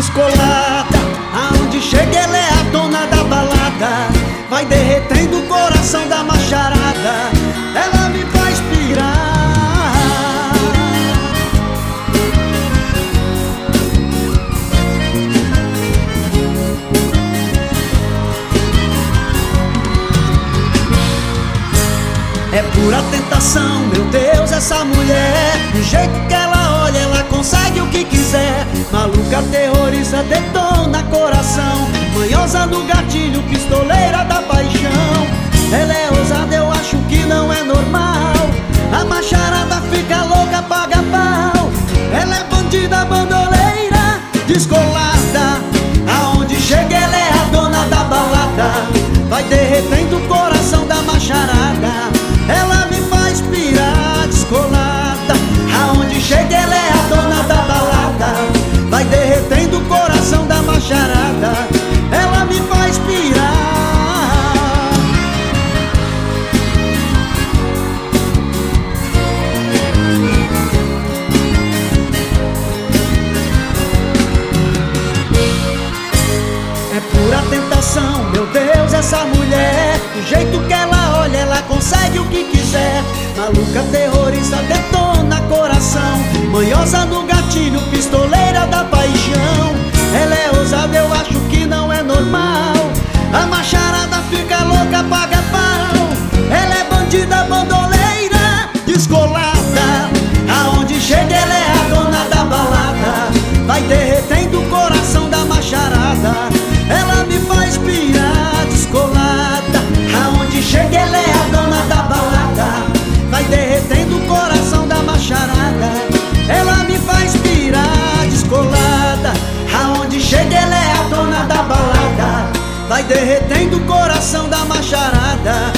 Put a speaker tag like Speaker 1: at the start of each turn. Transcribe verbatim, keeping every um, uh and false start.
Speaker 1: descolada. Aonde chega ela é a dona da balada, vai derretendo o coração da macharada, ela me faz pirar. É pura tentação, meu Deus, essa mulher. Do jeito que ela olha, ela consegue o que quiser. Maluca, terrorista, detona coração, manhosa no gatilho, pistoleira da paixão. Ela é ousada, eu acho que não é normal. A macharada fica louca, paga pau. Ela é bandida, bandoleira, descolada. Aonde chega ela é a dona da balada, vai derretendo o coração da macharada, ela me faz pirar, descolada. Aonde chega ela é a dona da balada, vai derretendo o coração da macharada, ela me faz pirar. É pura tentação, meu Deus, essa mulher. Do jeito que ela olha, ela consegue o que quiser. Maluca, terrorista, detona coração, manhosa no gatilho, pistoleira da paixão. Ela é ousada, eu acho que não é normal. A macharada fica louca, paga pau. Ela é bandida, bandoleira, descolada. Aonde chega ela é a dona da balada, vai derretendo o coração da macharada, ela me faz pirar, descolada. Aonde chega ela é a dona da balada, vai derretendo o coração da macharada, ela me faz pirar, descolada. Aonde chega ela é a dona da balada, vai derretendo o coração da macharada,